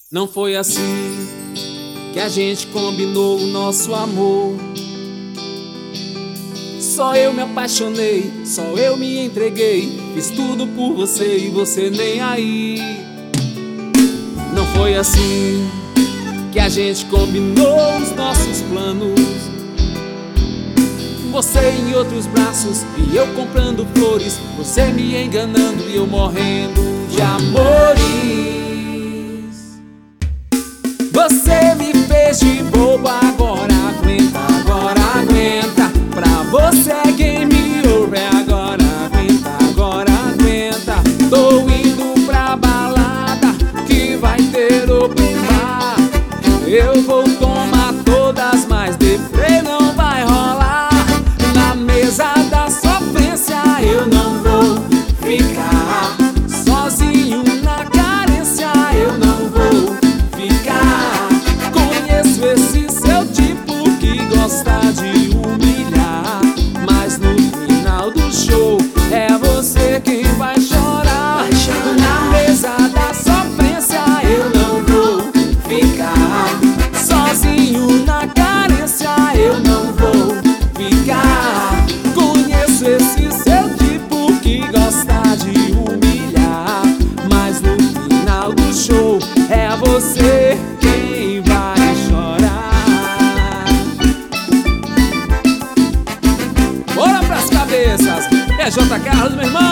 Não foi assim que a gente combinou o nosso amor. Só eu me apaixonei, só eu me entreguei, fiz tudo por você e você nem aí. Não foi assim que a gente combinou os nossos planos. Você em outros braços e eu comprando flores, você me enganando e eu morrendo de amores. Você me fez de bobo, agora aguenta, agora aguenta. Pra você é game over, agora aguenta. Tô indo pra balada que vai ter open bar. Eu vou tomar todas, mas deprê não vai rolar. Na mesa da sofrência eu não vou ficar sozinho na carência, eu não vou ficar. Conheço esse seu tipo que gosta de humilhar, mas no final do show é você quem vai chorar. Na mesa da sofrência eu não vou ficar sozinho na carência, eu não vou ficar. Conheço esse seu tipo que gosta de humilhar, mas no final do show é você quem vai chorar. Bora pras cabeças, é J. Carlos, meu irmão.